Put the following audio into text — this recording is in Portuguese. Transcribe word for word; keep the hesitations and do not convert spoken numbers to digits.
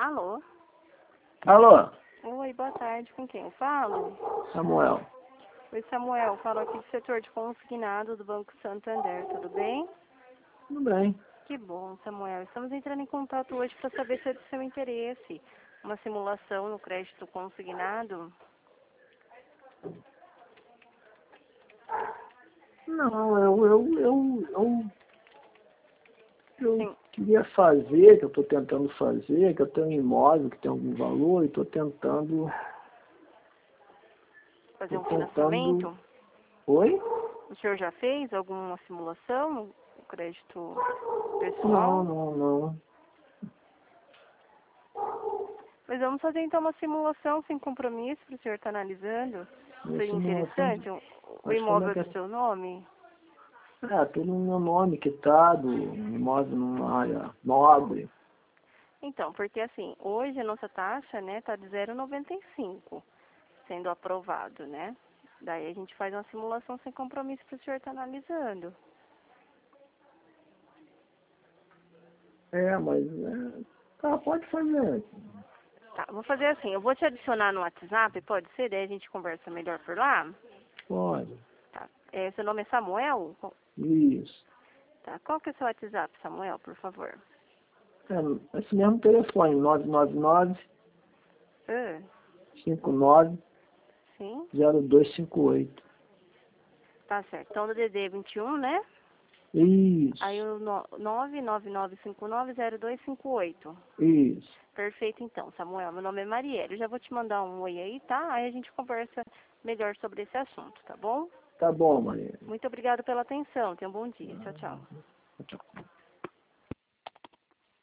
Alô? Alô? Oi, boa tarde. Com quem eu falo? Samuel. Oi, Samuel. Falo aqui do setor de consignado do Banco Santander. Tudo bem? Tudo bem. Que bom, Samuel. Estamos entrando em contato hoje para saber se é do seu interesse. Uma simulação no crédito consignado? Não, eu, eu, eu, eu, eu Sim. queria fazer, que eu estou tentando fazer, que eu tenho um imóvel que tem algum valor e estou tentando... Fazer Tô um tentando... financiamento? Oi? O senhor já fez alguma simulação no crédito Não, pessoal? não, não. Mas vamos fazer então uma simulação sem compromisso para o senhor estar analisando. Minha Seria simulação de... interessante? O o Mas como é imóvel que é é? do seu nome? Ah, pelo meu nome quitado, um imóvel numa área nobre. Então, porque assim, hoje a nossa taxa, né, tá de zero vírgula noventa e cinco, sendo aprovado, né? Daí a gente faz uma simulação sem compromisso para o senhor estar analisando. É, mas... É... Tá, pode fazer. Tá, vou fazer assim, eu vou te adicionar no WhatsApp, pode ser? Daí a gente conversa melhor por lá? Pode. Tá. É, seu nome é Samuel? Isso. Tá. Qual que é o seu WhatsApp, Samuel, por favor? É, esse mesmo telefone, nove nove nove, Ah, cinco nove, sim? zero dois cinco oito. Tá certo. Então, do D D vinte e um, né? Aí Isso, o no- nove nove nove cinco nove zero dois cinco oito. isso. Perfeito, então, Samuel. Meu nome é Marielle. Eu já vou te mandar um oi aí, tá? Aí a gente conversa melhor sobre esse assunto, tá bom? Tá bom, Maria. Muito obrigada pela atenção. Tenha um bom dia. Tchau, tchau. Tchau.